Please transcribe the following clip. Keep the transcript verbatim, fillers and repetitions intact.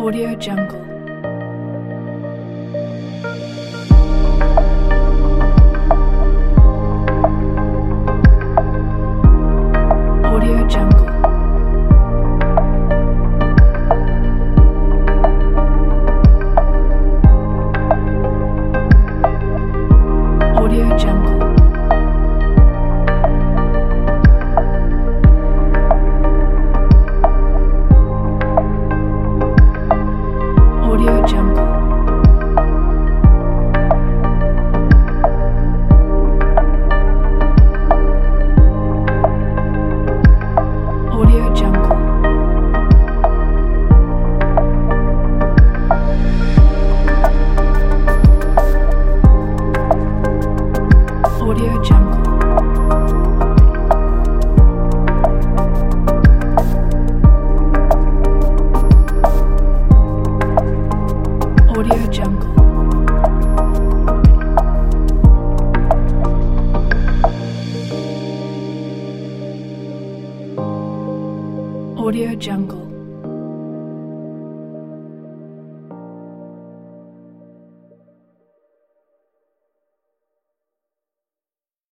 Audio Jungle. Audio Jungle. Audio Jungle. Audio Jungle. Audio Jungle. Audio Jungle. Audio Jungle. Audio Jungle.